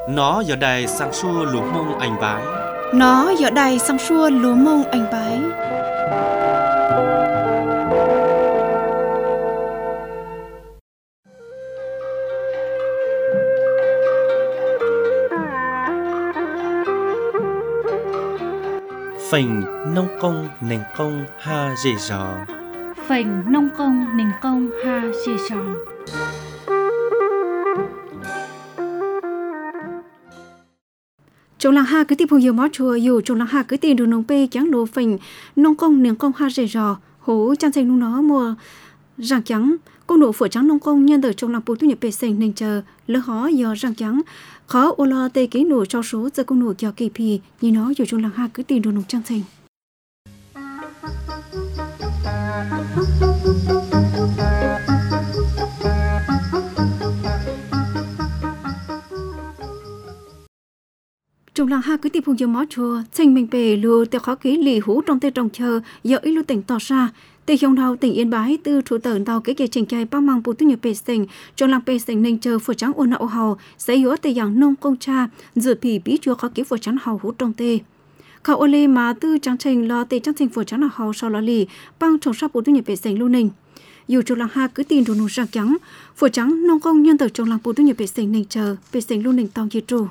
Nó giờ đài sang xua lúa mông anh bái. Nó giờ đài sang xua lúa mông anh bái. Phành nông công nền công ha dễ dò. Phành nông công nền công ha dễ dò. Trong làng ha cứ tìm hiểu mót chùa dù trong làng ha cứ tìm được nông pe trắng lúa phành nông công nền công ha dễ dò hố trang xanh luôn nó mùa răng trắng công nụ phở trắng nông công nhân từ trong làng bù tu nhập pe xanh nên chờ lỡ khó do răng trắng khó ô lo tê ký nụ cho số giờ công nụ cho kỳ pì như nó dù trong làng ha cứ tìm được nông trang xanh. Trong làng ha cứ tìm hiểu mót chùa xanh mình bể lùa tiêu khó ký lì hú trong tê trồng chờ giờ ít lưu tỉnh tỏ ra tê dòng đầu tỉnh Yên Bái từ thủ tờ tàu cái trình chạy bao mang bù tu nhập bể xanh trong làng bể xanh nên chờ phở trắng ôn nậu hầu sẽ yếu tê dạng nông công cha dự phì bí chùa khó ký phở trắng hầu hú trong tê khảo ô lê mà tư trắng trình lo tê trắng trình phở trắng hầu sau đó lì băng trồng sáp bù tu nhập bể xanh lưu ninh dù trong làng ha cứ tìm đồ nụ răng trắng phở trắng nông công nhân từ trong làng bù tu nhập bể xanh nên chờ bể xanh lưu ninh tàu dây trù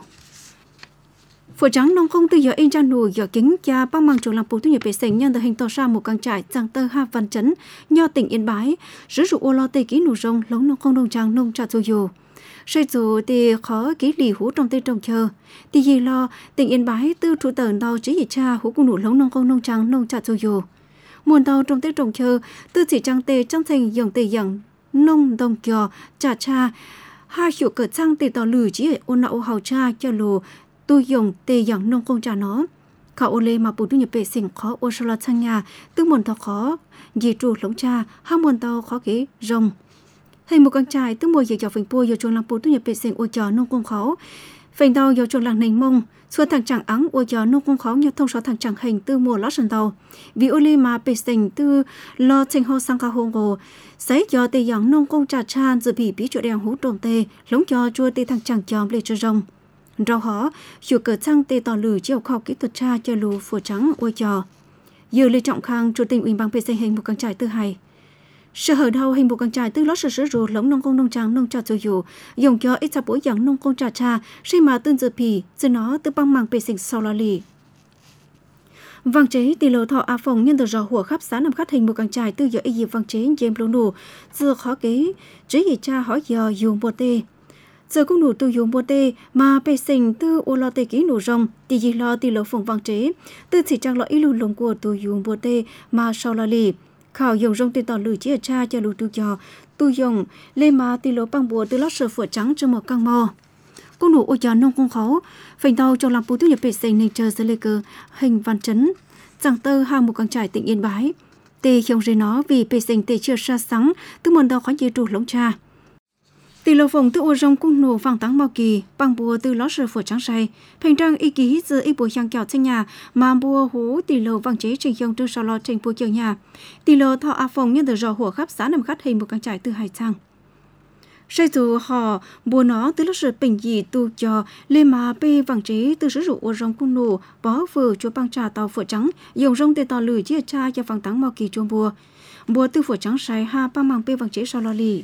phở trắng nông công từ giờ in ra nụ giờ kính cha băng mang trong làng bù tu nhập bể xanh nhân từ hình tỏ ra một căn trại trang tơ ha văn chấn nho tỉnh Yên Bái sử dụng ô lo tê ký nụ rong lống nông công nông trang nông trà dù dù xây dù thì khó ký lì hú trong tê trồng chờ thì gì lo tỉnh Yên Bái từ thủ tờ tàu chỉ gì cha hú cung nụ lống nông công nông trang nông trà dù dù muôn tàu trong tê trồng chờ từ chỉ trang tê trong thành dòng tê dòng nông đồng kiò trà cha hai hiệu cỡ trang tê tàu lử chỉ ôn nậu hào cha cho lù tu dùng tê dạng nông công trà nó khảo ô lê mà bù tu nhập bể xỉn khó ô sô la sang nhà tức muôn tàu khó dì trụ lống cha hai muôn tàu khó ghế rồng hình một căn trại tức mùa giờ dọc phình pua giờ chuồng làng bù tu nhập bể xỉn ô trò nông công khó phình tàu giờ chuồng làng nền mông xua thằng chẳng ắng ô trò nông công khó nhờ thông số thằng chẳng hình từ mùa lót sần tàu vì ô lê mà bể xỉn từ lo trình hồ sang ca hô ngô sấy cho tê dạng nông công trà chan dự bị bí chỗ đèn hú trồng tê lống cho chua tê thằng chẳng chòm lê cho rồng rau hó chủ cờ trang tê tỏ lử chiều khoa học kỹ thuật cha cho lù phở trắng ôi trò dư lê trọng khang chủ tịch ủy ban pc hình một căn trại tư hai sở hở đầu hình một căn trại tư lót sở sử dụng lống nông công nông trang nông trà dù dùng cho ít sa bối dạng nông công trà cha xây mà tương dự pì từ nó từ băng màng pc sau la lì vàng chế tỷ lệ thọ a phòng nhân từ rò hùa khắp xã nằm khát hình một căn trại tư giờ y vàng chế dêm lô nổ giờ khó kế chế gì cha hỏi giờ dùng bột tê giờ cũng nụ tu dùng bồ tê mà bề sinh từ ô lo tê ký nụ rong thì gì lo tỷ lệ phòng vàng chế từ chỉ trang lo ít lù lồng của tu dùng bồ tê mà sau là lì khảo dùng rong tê tỏ lử chỉ ở cha cho lù tu cho tu dùng lên mà tỷ lệ bằng bùa từ lót sờ phở trắng cho một căng mò cũng nụ ô trò nông công khó phình tàu trong làm bù tu nhập bề sinh nên chờ sẽ lê cơ hình văn chấn rằng tơ hai một căn trại tỉnh Yên Bái tê không rơi nó vì bề sinh tê chưa ra sáng từ mòn tàu khó dễ trụ lống cha tỷ lệ phòng từ ô rong cung nổ vàng táng màu kỳ bằng bùa từ lót sờ phở trắng say thành trang y ký giờ y bùa giang kẹo trên nhà mà bùa hú tỷ lệ vàng chế trình dòng từ sau lo trình bùa chiều nhà tỷ lệ thọ a phòng nhân từ rò hùa khắp xã nằm khát hình một căn trại từ hải trang xây dù họ bùa nó từ lót sờ bình dị tu cho lên mà p vàng chế từ sử dụng ô rong cung nổ bó vừa cho băng trà tàu phở trắng dùng rong tê tàu lử chia cha cho vàng táng màu kỳ chuông bùa từ phở trắng say ha băng màng p vàng chế sau lo lì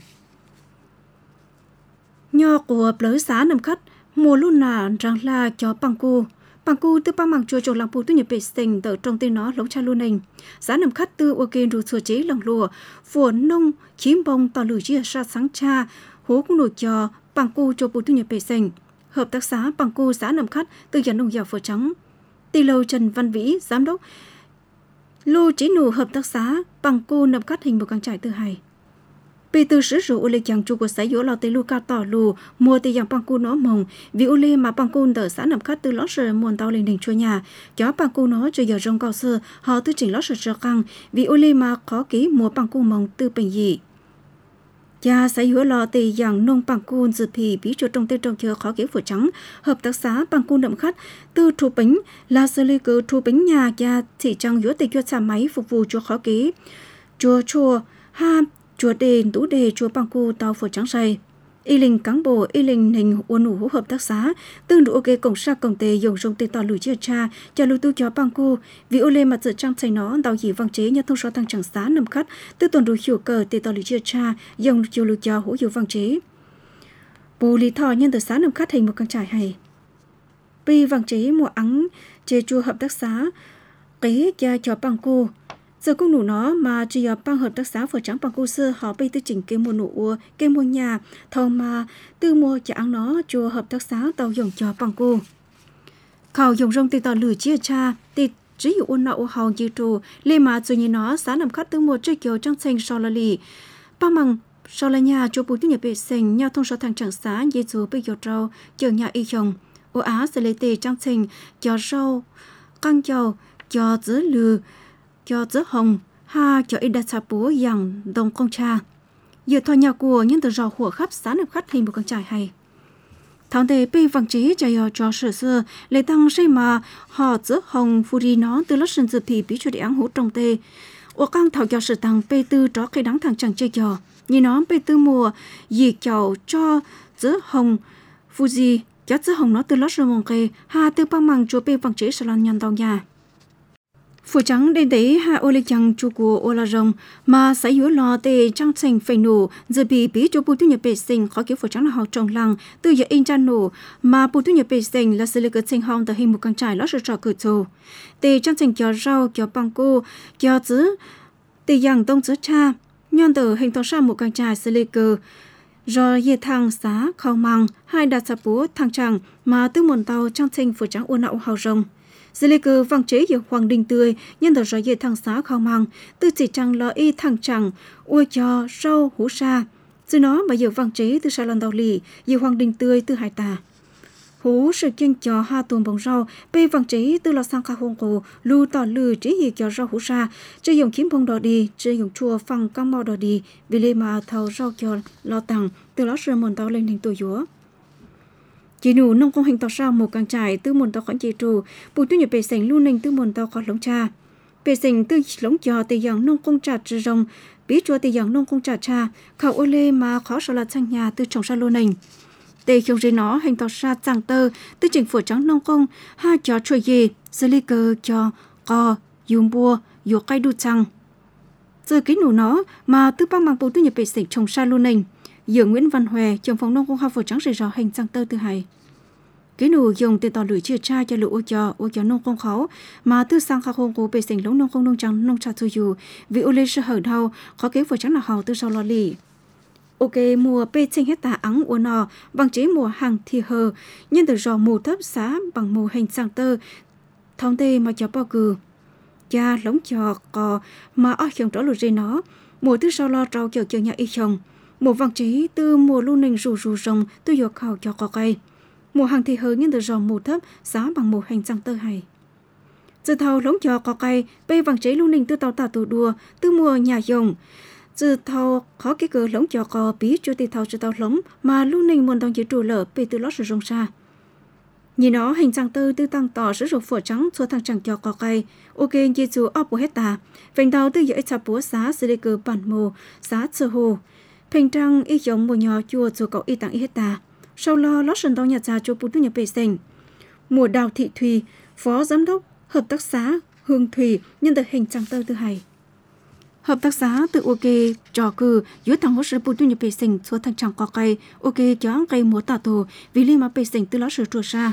nho của lỡ xã nằm khát mùa luôn là rằng là cho bằng cu từ băng màng chùa trồng làng bù tu nhập bể sinh từ trong tên nó lống cha luôn nành xã nằm khát từ ok rồi sửa chế lòng lùa phù nông chím bông tỏ lử chia ra sáng cha hố cũng nổi cho bằng cu cho bù tu nhập bể sinh hợp tác xã bằng cu xã nằm khát từ nhà nông giàu phở trắng tỷ lầu Trần Văn Vĩ giám đốc lô chế nổ hợp tác xã bằng cu nằm khát hình một căn trại tư hai vì từ sử dụng ô lê chẳng chủ của xã yếu lò tê lu cao tỏ lù mua tê dạng bằng cu nó mồng vì ô lê mà bằng cu đỡ xã nằm khát từ lót sờ muôn tàu lên đỉnh chua nhà cho bằng cu nó cho giờ rong cao sơ họ tư chỉnh lót sờ sờ căng vì ô lê mà khó ký mua bằng cu mồng từ bình dị cha xã yếu lò tê dạng nông bằng cu dự phì bí chuột trong tê trong chờ khó ký phở trắng hợp tác xã bằng cu đậm khát từ thu bính là sơ lê cơ thu bính nhà cha thị trang yếu tê chuột xả máy phục vụ cho khó ký chùa ha chùa đền tú đề chùa bằng cu tàu phở trắng say y linh cán bộ y linh hình uốn ủ hợp tác xã tương đủ ok cộng sa cộng tề dùng trong tiền tỏ lùi chia cha cho lưu tu cho bang cu vì ô lê mặt dự trang xây nó đào dĩ vang chế nhân thông số tăng trưởng xã nằm khát tư tuần đủ hiệu cờ tiền tỏ lùi chia cha dùng chiều lưu cho hữu hiệu vang chế bù lý thọ nhân từ xã nằm khát hình một căn trại hay pi vang chế mùa ắng chế chua hợp tác xã kế cho bang cu giờ cũng đủ nó mà chỉ ở bang hợp tác xã phở trắng bang cô sơ họ bây tư chỉnh cái mua nụ cái mua nhà thầu mà tư mua cho ăn nó chùa hợp tác xã tàu dùng cho bang cô khảo dùng rong tì tàu lử chia cha tì chỉ hiệu ôn nậu hầu như trù lê mà rồi như nó xã nằm khát tư mua chơi kiểu trang xanh so là lì bang bằng so là nhà chùa bùi tư nhà bể xanh nhau thông số thằng chẳng xã như dù bây giờ trâu chờ nhà y dùng ô á sẽ lấy tì trang xanh cho rau căng dầu cho giữ lừa cho giữ hồng ha cho ít đặt sạp búa dạng đồng công cha giờ thoa nhà của những từ rau của khắp xã nằm khát hình một con trại hay thằng tề pi vang trí chạy cho sửa xưa lấy tăng xây mà họ giữ hồng phu đi nó từ lúc sinh dự thì bí cho để ăn hút trong tề ô căng thảo cho sự tăng pi tư đó cây đắng thằng chẳng chơi trò như nó pi tư mùa gì chậu cho giữ hồng phu gì cho giữ hồng nó từ lúc sinh mong cây ha từ băng măng cho pi vang trí salon nhăn tàu nhà phụ trắng đến đấy ha ô lê chẳng chú của ô la rồng mà sẽ yếu lo tê trang thành phải nổ giờ bị bí cho bùi tu nhập bể sinh khó kiểu phụ trắng là họ trồng lăng từ giờ in trang nổ mà bùi tu nhập bể sinh là sự lựa sinh hong từ hình một căn trại lót trò cử thù tê trang thành kiểu rau kiểu băng cô kiểu giữ tê yang đông giữ cha nhon từ hình to sa một căn trại sự lựa rồi ye thang xá khao mang hai đặt sạp búa thang chẳng mà từ một tàu trang thành phụ trắng ô nạo hào rồng dư lê cơ vang chế hiệu hoàng đình tươi nhân tờ rõ dễ thằng xá khao mang tư chỉ chẳng lo y thằng chẳng ua cho rau hú sa dư nó mà hiệu vang chế từ sa lon tàu lì hiệu hoàng đình tươi từ hải tà hú sự kiên cho ha tuồng bông rau bê vang chế từ lo sang khao hông cổ lưu tỏ lư chế hiệu cho rau hú sa chế dùng kiếm bông đỏ đi chế dùng chua phăng cam mò đỏ đi vì lê mà thầu rau cho lo tặng từ lo sơ mồn tàu lên hình tuổi dúa chỉ nụ nông công hình tàu sao một càng trải từ mồn tàu khoản chế trù bùi tu nhập bể sành lưu ninh từ mồn tàu khó lống cha bể sành từ lống cho từ dạng nông công trà trừ rồng bí chua từ dạng nông công trà cha khảo ô lê mà khó sợ là sang nhà từ trồng sa lô ninh tê khiêu dây nó hình tàu sa giang tơ từ chính phủ trắng nông công ha cho chuối gì xử lý cơ cho co dùng bùa dù cây đu chăng giờ cái nụ nó mà từ bang mang bùi tu nhập bể sành trồng sa lô ninh giờ Nguyễn Văn Hòe trưởng phòng nông công học phủ trắng rời rõ hình giang tơ từ hải cái nụ dùng tiền tỏ lưỡi chia cha cho lũ ô cho nông công khó mà từ sang khắc hông của bề sinh lống nông công nông trắng nông trà thu dù vì ô lê sơ hở đau khó kế phủ trắng là hầu từ sau lo lì ok mùa bê sinh hết tà ắng ô nò bằng chế mùa hàng thì hờ nhân từ rò mù thấp xá bằng mù hình giang tơ thông tê mà cho bao cừ cha lống cho cò mà ở chồng trở lụt dây nó mùa từ sau lo trâu chờ nhà y chồng mùa vàng chế từ mùa lưu ninh rù rồng từ giọt khảo cho cò cây mùa hàng thì hờ nhân từ rồng mù thấp giá bằng mùa hành răng tơ hay từ thầu lống cho cò cây bê vàng chế lưu ninh từ tàu tà tù đùa từ mùa nhà dùng từ thầu khó cái cờ lống cho cò bí cho từ thầu từ tàu lống mà lưu ninh muốn đồng chế trụ lở bê từ lót sử dụng xa nhìn nó hành răng tơ từ tăng tỏ sử dụng phở trắng xua thằng chẳng cho cò cây ok như dù ốp của hết tà vành tàu từ dễ chạp búa xá xử lý cờ bản mù xá sơ hồ thành trăng y giống mùa nhỏ chua dù cậu y tặng y hết tà sau lo lót sân tàu nhà trà cho bùi tu nhập bể sinh mùa đào thị thùy phó giám đốc hợp tác xã hương thùy nhân tờ hình trang tơ từ hải hợp tác xã từ ok trò cử dưới thằng hỗ trợ bùi tu nhập bể sinh số thằng chẳng có cây ok cho cây múa tả tù vì liên mà bể sinh từ lót sửa chùa xa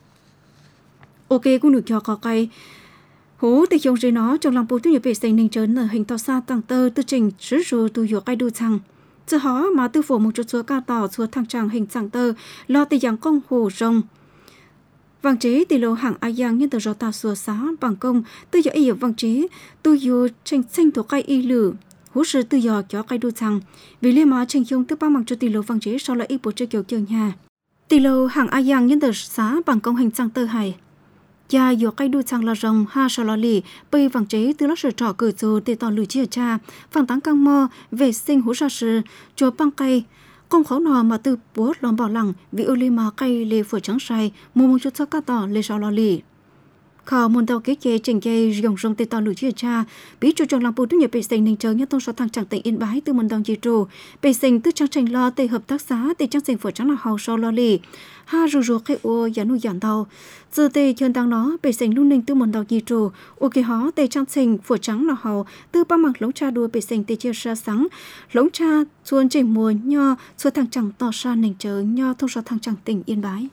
ok cũng được cho có cây hố thì trong dưới nó trong lòng bùi tu nhập bể sinh nên trớn ở hình to xa tăng tơ từ trình sử dụng tu dụ cây đu chăng giờ họ mà tư phủ một chút số cao tỏ số thằng chàng hình dạng tơ lo từ dạng công hồ rồng vàng chế từ lô hàng ai giang nhân từ rõ tàu số xá bằng công từ giờ y vàng chế tu dù tranh xanh thuộc cây y lử hú sự từ giờ cho cây đu chăng vì liên mà tranh dùng từ ba bằng cho từ lô vàng chế sau lại y bộ chơi kiểu chơi nhà từ lô hàng ai giang nhân từ xá bằng công hình dạng tơ hải cha dù cây đu chăng là rồng ha sau lo lì bây vàng chế từ lót sửa trọ cử dù từ tỏ lưỡi chia cha phẳng táng căng mò vệ sinh hú sa sư cho băng cây công khẩu nò mà từ bố lòng bảo lẳng vì ô lê mà cây lê phở trắng say mua một chút sắc cá tỏ lê sau lo lì Khảo môn tàu kế chế trình dây dòng rong tê tàu lũ chia cha bí chủ trong lòng bù tu nhập bệ sinh ninh chờ nhất tông số thăng chẳng tỉnh Yên Bái từ môn tàu di trụ bệ sinh tư trang trình lo tê hợp tác xã tê trang sinh phở trắng là hào so lo lì ha rù khai ua giá nu giản tàu giờ tê chân tăng nó bệ sinh luôn ninh từ môn tàu di trụ u kỳ hó tê trang sinh phở trắng là hào từ ba mặt lống cha đua bệ sinh tê chia ra sáng lống cha xuân trình mùa nho xuân thăng chẳng tỏ sa ninh chờ nho thông số thăng chẳng tỉnh Yên Bái.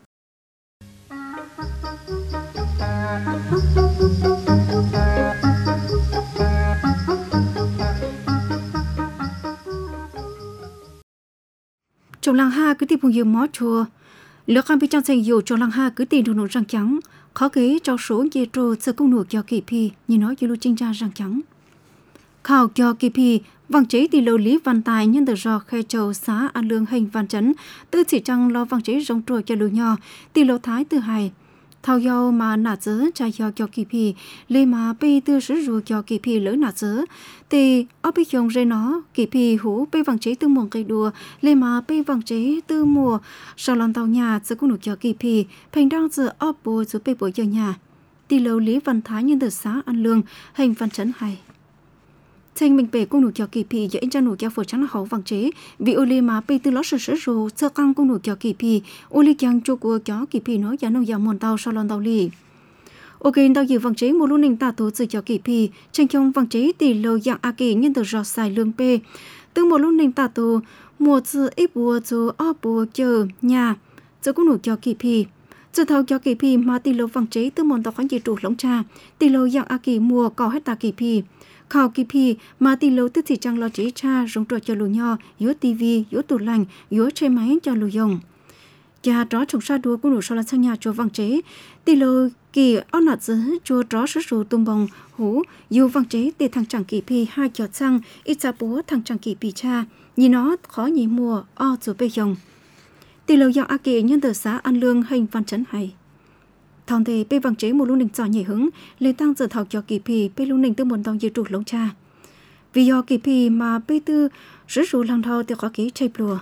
Trong làng ha cứ tìm phong yêu mó chùa, lỡ cam bị trang thành yêu trong làng ha cứ tìm đồ nổ răng trắng, khó kế cho số dê trô sơ công nổ cho kỳ phi như nói yêu lưu trinh ra răng trắng. Khảo cho kỳ phi vang chế tỷ lô lý văn tài nhân từ do khe châu xã An Lương hình văn chấn, tư chỉ trăng lo vang chế rong trôi cho lưu nho tỷ lô thái từ hài. Thao yêu mà nả dớ cha yêu cho kỳ phi, lê mà bê tư sử dụng cho kỳ phi lỡ nả dớ, thì ở bê dòng rê nó, kỳ phi hú bê vàng chế tư muộn cây đùa, lê mà bê vàng chế tư mùa, sau lần tàu nhà sẽ cũng được cho kỳ phi, thành đang giờ ở bùa giữa bê bùa cho nhà. Tỷ lầu lý văn thái nhân từ xã An Lương, hình văn chấn hay. Thành mình bể công nụ cho kỳ phi giờ in cho nụ cho phổ trắng là hậu vàng chế vì ô lê mà bê tư lót sử rù sơ căng công nụ cho kỳ phi ô lê chăng cho của cho kỳ phi nói giá nông giá mòn tàu sau lon tàu lì ok tàu dự vàng chế một lúc ninh ta tổ sự cho kỳ phi tranh trong vàng chế tỷ lầu dạng a kỳ nhân từ giọt xài lương p từ một lúc ninh ta tổ một sự ít bùa cho ở bùa chờ nhà giờ công nụ cho kỳ phi giờ thầu cho kỳ phi mà tỷ lầu vàng chế từ mòn tàu khoán gì trụ lỏng trà tỷ lầu dạng a kỳ mùa có hết ta kỳ phi khảo kỳ phi mà tỷ lô tức thì chẳng lo chế cha rong trò cho lù nho yếu tivi yếu tủ lạnh yếu chế máy cho lù dùng cha đó trồng sa đua cũng đủ so là sang nhà cho vàng chế tỷ lô kỳ ở nọ dưới cho đó sử dụng tung bông hú yếu vàng chế để thằng chẳng kỳ phi hai chọt xăng ít sa bố thằng chẳng kỳ phi cha nhìn nó khó nhị mùa o rồi bây dùng tỷ lô dạo a kỳ nhân từ xã An Lương hình văn chấn hay thằng thề bê vàng chế một lúc ninh trò nhảy hứng lên tăng giờ thảo cho kỳ phi bê lúc ninh tư muốn tông dư trụ lông cha vì do kỳ phi mà bê tư rứ rù lăng thao tiêu khó ký chây plùa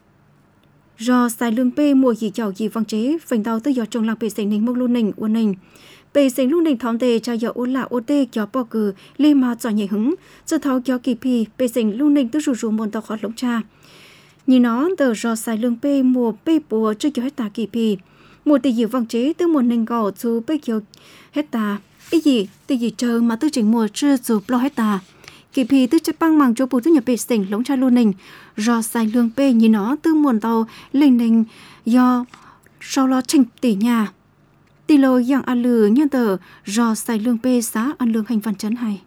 do xài lương bê mùa gì chào gì vàng chế phành tàu tư do trồng làng bê sành ninh một lúc ninh uốn ninh bê sành lúc ninh thằng thề cha do ôn lạ ô tê cho bò cừ lên mà trò nhảy hứng giờ thảo cho kỳ phi bê sành lúc ninh tư rù rù muốn tàu khó lông cha nhìn nó tờ do xài lương bê mùa bê bùa chưa cho hết ta kỳ phi một tỷ dự vàng chế từ một nền gò chú bây giờ hết ta ý gì tỷ gì chờ mà tư chỉnh mùa chưa dù lo hết ta kỳ phi tư chất băng màng cho bù tư nhập bể sỉnh lống cha luôn nền do sai lương bê như nó từ muôn tàu lên nền do sau lo trình tỷ nhà tỷ lô dạng an lử nhân tờ do sai lương bê xã An Lương hành văn chấn hay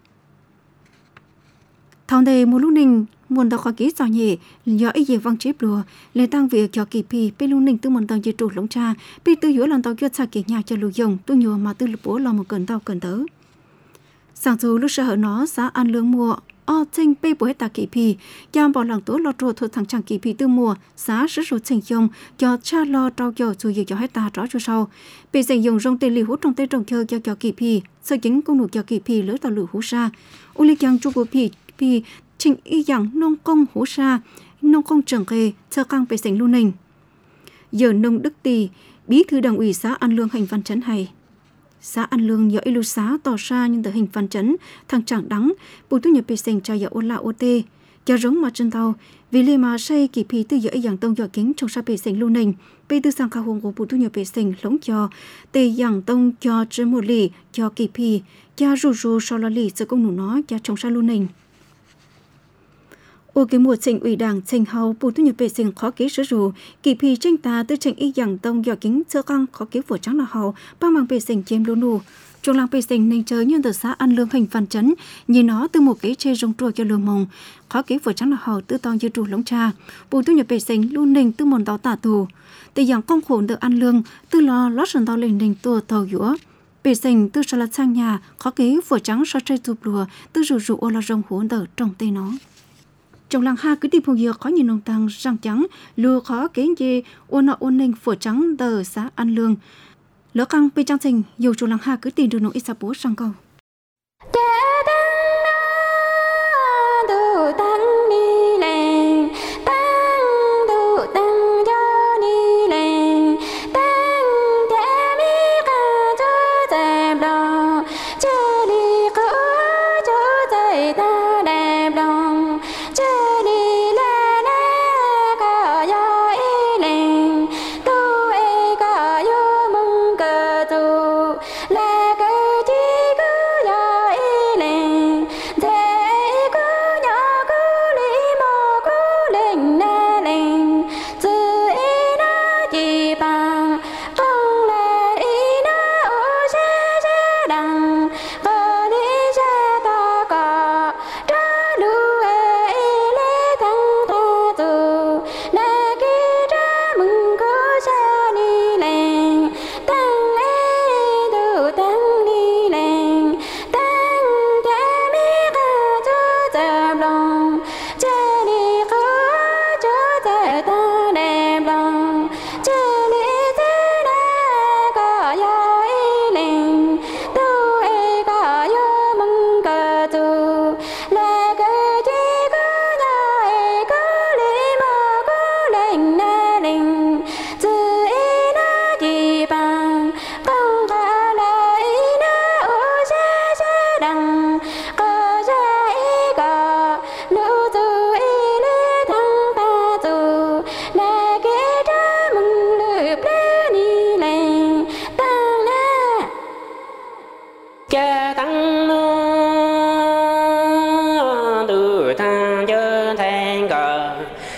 thằng đề một lúc nền muôn tàu khó ký giỏi nhỉ do ý gì vang chế lùa lấy tăng việc cho kỳ phi bê luôn ninh tư muôn tàu dây trụ lống cha bê tư giữa lần tàu kia xa kỳ nhà cho lù dùng tôi nhớ mà tư lục bố lo một cơn tàu cơn tớ sáng dù lúc sợ hở nó xã An Lương mùa o tranh bê bố hết ta kỳ phi giam bỏ lòng tố lo trùa thuộc thằng chẳng kỳ phi tư mùa xã sử dụng trình dùng cho cha lo trao cho dù gì cho hết ta rõ cho sau bê dành dùng rong tê lì hút trong tê trồng chơi cho kỳ phi sơ chính công nụ cho kỳ phi lỡ tàu lửa hú sa u lý chăng chu của phi trình y dạng nông công hú sa nông công trưởng kê sơ căng bê dành luôn ninh giờ nông đức tỳ bí thư đảng ủy xã An Lương hành văn chấn hay xã An Lương do ilu xã tỏ ra nhưng từ hình văn chấn thằng chẳng đắng bù tu nhập bê dành cho giờ ôn lạ ô tê cho giống mà trên tàu vì lê mà xây kỳ phi tư giữa dạng tông dọ kính trong sa bê dành luôn ninh bê tư sang khảo hùng của bù tu nhập bê dành lống cho tê dạng tông cho trên một lì cho kỳ phi cho rù sau là lì sự công nụ nó cho trong sa luôn ninh ô cái mùa trình ủy đảng trình hầu bù tu nhập bê sinh khó ký sử dụng kỳ phi tranh ta tư trình y dạng tông dọ kính sơ căng khó ký phổ trắng là hầu ba mang bê sinh chém lô nụ trong làng bê sinh ninh chơi nhân từ xã An Lương hình văn chấn nhìn nó từ một cái chê rong trua cho lừa mông khó ký phổ trắng là hầu tư tông dư trụ lống cha bù tu nhập bê sinh luôn ninh từ mòn tàu tả tù từ dạng công khổ được An Lương từ lo lót sườn tàu lên ninh tua tàu dũa bê sinh từ sau là sang nhà khó ký phổ trắng so chơi chụp lùa từ rủ ô là rong hốn đỡ trong tay nó trong làng ha cứ tìm phong dừa khó nhìn nông tăng răng trắng lừa khó kế gì ôn ninh phở trắng tờ xã An Lương lỡ căng pe trang trình dù trong làng ha cứ tìm được nông ít sa bố sang câu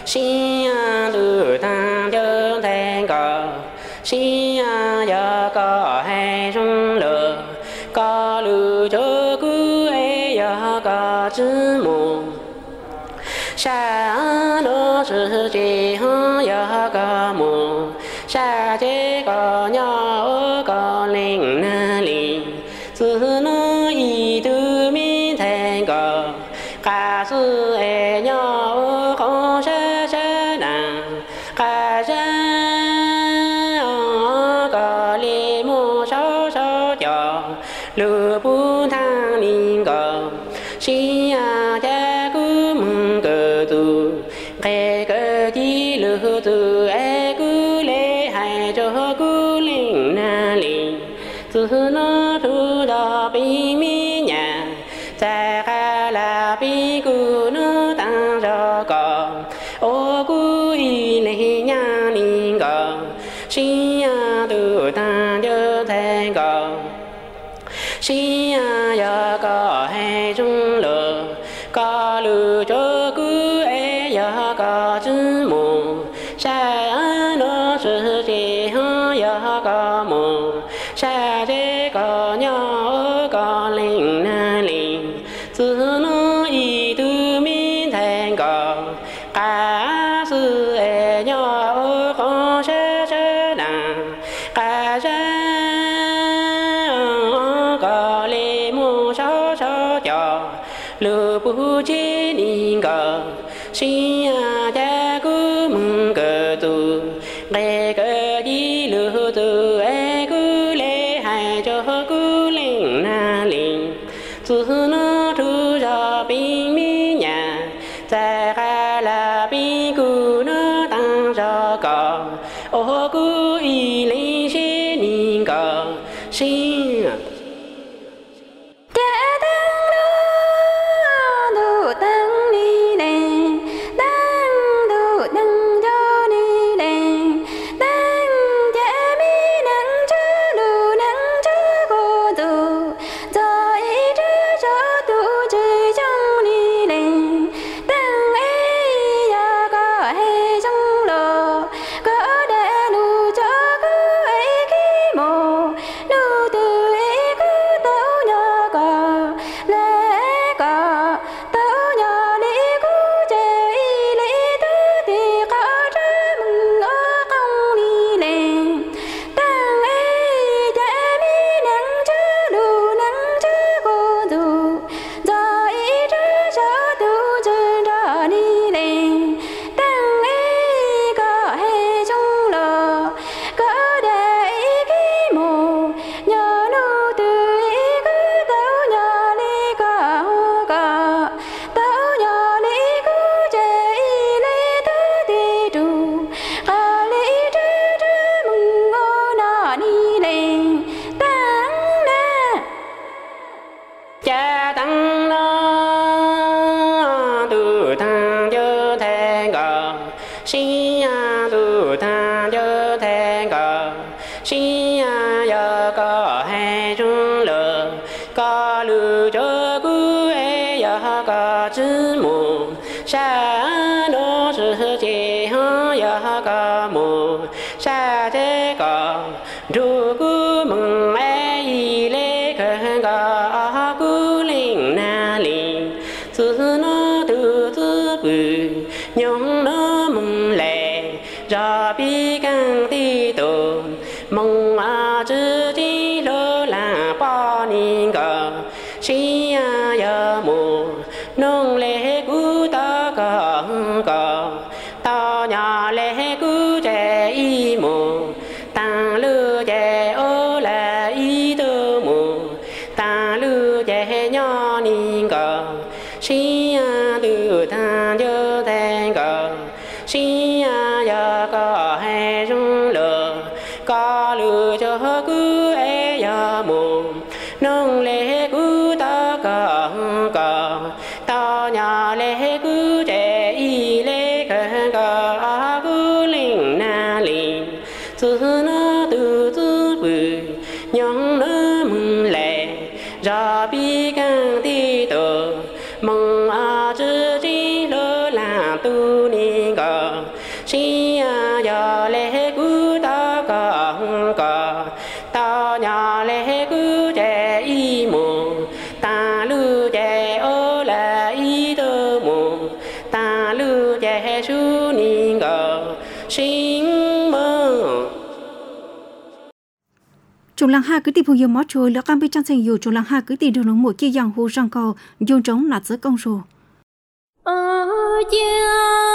xin từ tăng chớ thành cờ xin giờ có hay rung lờ có lư chớ cứ ấy giờ có chữ mù sa nó sự chỉ hơn giờ có mù sa chế có nhỏ có linh na li từ nó y từ mi thành cờ cả sự ấy nhỏ không sẽ nàng cả sẽ có li mu sáu sáu cho lừa bu thang linh cờ si cha cứ mừng cờ tu khe cờ chi lừa tu ai cứ lễ hay cho cứ linh na li từ nó thu đỏ bi mi nhà cha kha la bi cứ nó tăng cho cờ ô cứ y lễ nhà linh cờ si từ ta chớ thành cờ si giờ có hay trung lờ có lư cho cứ ấy giờ có chữ mù sa nó sự chỉ hơn giờ có mù sa chế có nhỏ có linh na linh từ nó y từ mi thành cờ cả sự ấy nhỏ không sẽ nàng cả có lê mu sáu sáu cho lừa bu chế ninh cờ si cha cứ mừng cờ tu lê cờ đi lừa tu ai cứ lê hay cho cứ linh na linh từ nó thu ra bình mi nhà cha kha là bi cứ nó tăng cho cờ ô cứ y linh chế ninh cờ si ra bi càng ti tờ mong a chư chi lơ là tu ni ngờ cái chú nín gờ sinh mơ Chúng làng ha cứ tìm phù yêu mót trôi lỡ cam bên trong thành yêu chúng làng ha cứ tìm được nó một kia dòng hồ răng cầu dùng trống nạt giữa công rùa cha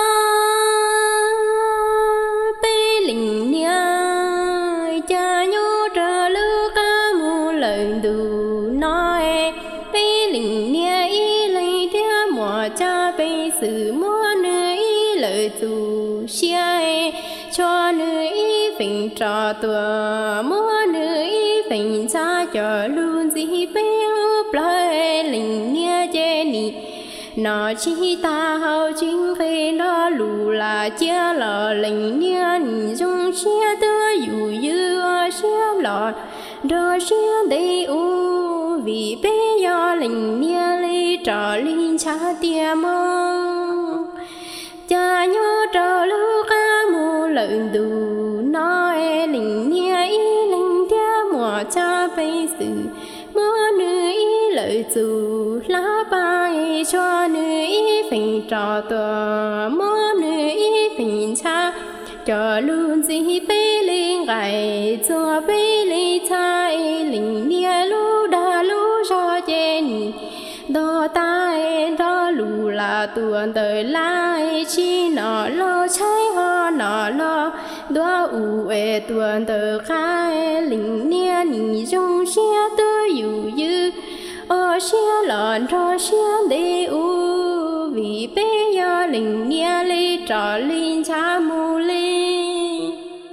bê linh nha cha nhớ trở lưu ca mù lời đủ nói bê linh nha ý lấy theo mùa cha bê sự mua nơi ý lời dù xe cho nơi ý phình trò tùa mua nơi ý phình cha cho luôn gì bê úp lời linh nha chê nị nó chỉ ta hậu chính khi nó lù là chia lò lệnh niên dùng chia tơ dù dư chia lò đó chia đầy u vì bé do lệnh niên lấy trò linh cha tia mong cha nhớ trò lưu ca mù lợn đủ nói lệnh niên ý lệnh tia mùa cha bây sự mưa nữ ý lợi dù lá bay cho nữ ý phình trò tòa mưa nữ ý phình cha cho luôn gì bê lên gài cho bê lên cha linh nia lu đa lu cho chen đó tai đó lù là tuần đời lai chi nọ lo trái hoa nọ lo đó u ê tuần đời khai linh nia nì dung xe tơ dù dư ở xe lợn cho xe đi u vì bé do linh nia li trò linh cha mù li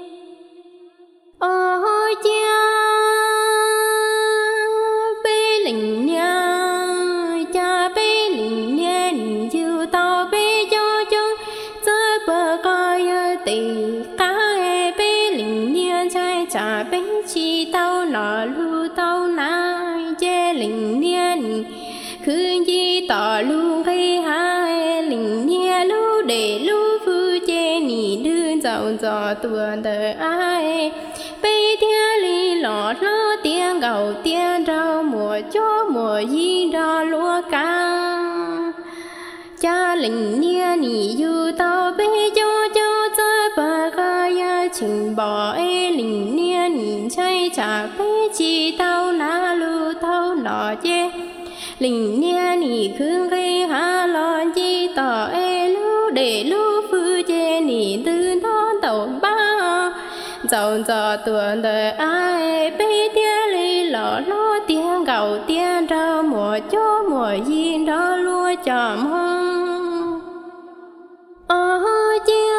ôi cha bé linh nia cha bé linh nia nì dư tao bé cho chung chơi bờ coi tì cá bé linh nia trai cha bé chi tao nọ lu tao nai chê linh nia nì khứ chi tỏ lu khi hai linh nia lu để lu phu chê nì đơn giàu giò tuần đời ai bây thia li lọ lo tiếng gầu tiếng rau mùa cho mùa gì ra lúa ca cha linh nia nì dù tao bé cho chơi bà ca chừng bỏ linh nia nì chay chả bé chi tao na lu tao nọ chê linh nia nì khương khi ha lo chi tỏ lu để lu phu chê nì tư nó tàu ba giàu giò tuần đời ai bé tia li lọ lo tiếng gầu tiếng rau mùa cho mùa gì đó lúa chòm hông cha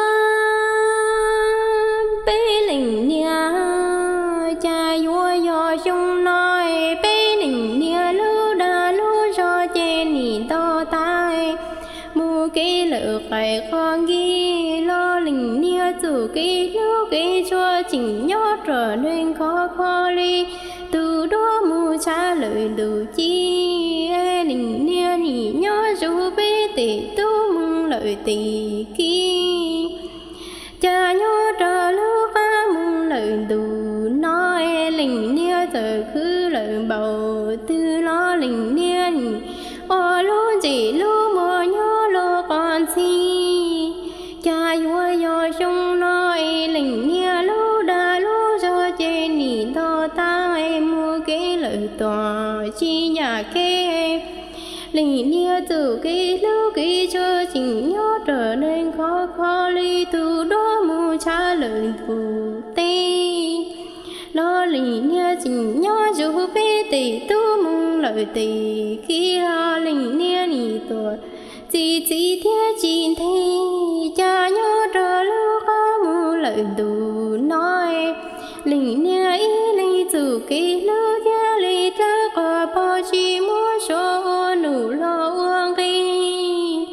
bé linh nia cha vua do chung nói bé linh nia lu đa lu cho chen nì to tai mu cái lợ phải con ghi lo linh nia dù cái lu cái cho chỉnh nhót trở nên khó khó đi từ đó mu cha lời đủ chi linh nia nì nhót dù bé tỷ tu mừng lời tỷ kia cha nhớ trở lưu ca mừng lời đủ nói linh nia giờ cứ lời bầu tư lo linh nia ô lu chỉ lu mùa nhớ lu con si cha vua do chung nói linh nia lu đa lu cho chê nì to ta em mua cái lời tòa chi nhà kê linh nia từ cái lưu cái cho chỉnh nhớ trở nên khó khó ly từ đó mu cha lời phù tê lo linh nia chỉnh nhớ dù bé tỷ tu mừng lời tỷ khi lo linh nia nì tuổi chỉ thế chỉ thế cha nhớ trở lưu ca mu lời đủ nói linh nia ý linh từ cái lưu gia li ta có bao chi mua số nụ lo uông khi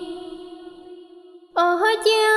cha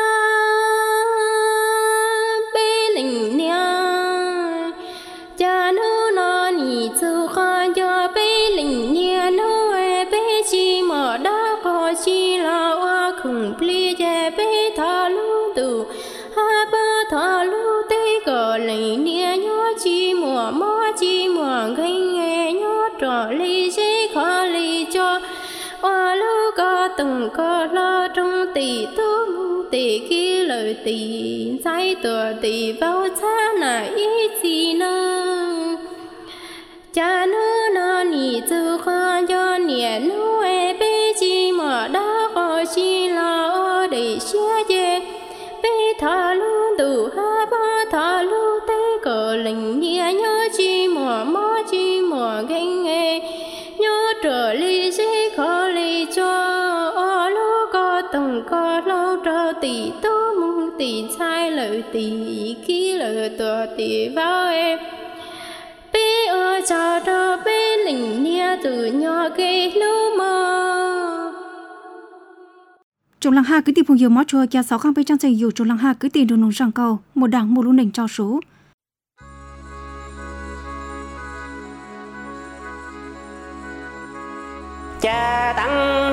bé linh nia cha nữ nó nì từ con cho bé linh nia nữ bé chi mà đã có chi là hoa khủng pli cha bé thà lu từ ha ba thà lu tê cờ linh nia nhớ chi mùa gây nghe nhớ trò ly dễ khó ly cho hoa lu có từng có lo trong tỷ tu mu tỷ kia lời tỷ trái tùa tỷ vào cha nà ý gì nơ cha nữ nó nỉ tư khoa cho nè nữ e bê chi mà đã có chi là ở đây xia dê bê thả luôn đủ ha ba thả luôn tế cờ lình nhẹ nhớ chi mà mó chi mà ganh nghề nhớ trở ly dễ khó ly cho ở lô có từng có lâu trở tỷ tố mong tỷ sai lời tỷ ký lời tùa tỷ vào em bê ở cha đó bê lình nhẹ từ nhỏ cây lú mơ Trong làng ha cứ tìm phong nhiều mót chua cha sáu khang bê trang xây dù trong làng ha cứ tìm đồ nông răng cầu một đảng một luôn nền cho số cha tăng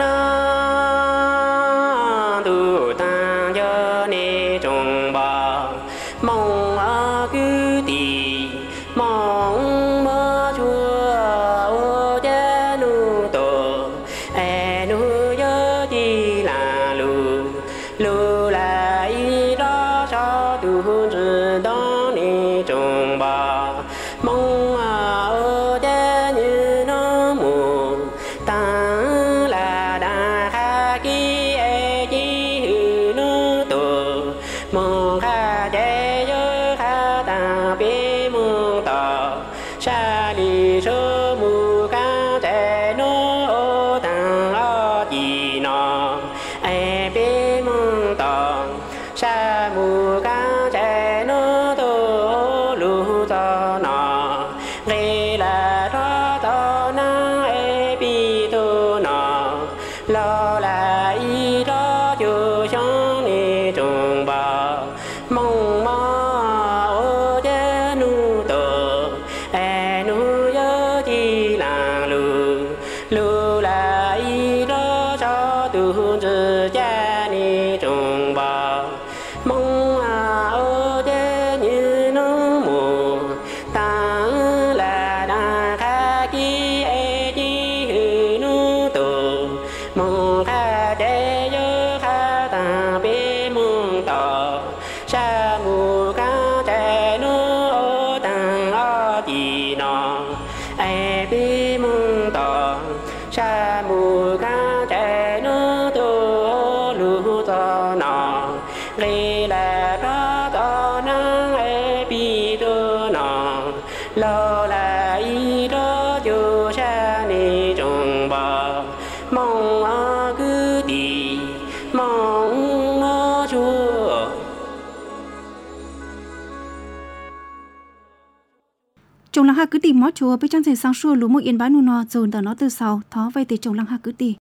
nó tu ta cho ni trùng bò mong ở cứ tì mong mơ chua ô cha nu tổ e nu nhớ chi là lu là y đó cho tu chữ đó ni trùng bò mong ở cha như nó mù ta mong kha chế giới kha ta bi mong tờ sa đi sơ mu kha chế nô ô tăng lo gì nọ ai bi mong tờ sa mu kha chế nô tô lu tờ nọ nghe là đó tờ na ai bi tô nọ lo là y đó chưa sống ni trùng bờ mong mơ ô chế nu tờ e nu nhớ chi là lu là y đó cho tu chữ cha ni trùng bờ mong ô chế như nó mù ta là đa kha chi e chi hư nu tù mong kha chế nhớ kha ta bi mong tờ sa mu ca chế nu ô tăng o gì nọ ai bi mong tờ sa mu ca chế nu tô lu tờ nọ nghe là đó tờ na ai bi tô nọ lo là y đó cho sa ni trùng bờ mong ở cứ đi mong mơ chua Trong làng ha cứ tìm mót chua bê trang xây sang xua lúa một yên bá nu nọ dồn tờ nó từ sau thó vay từ trong làng ha cứ tìm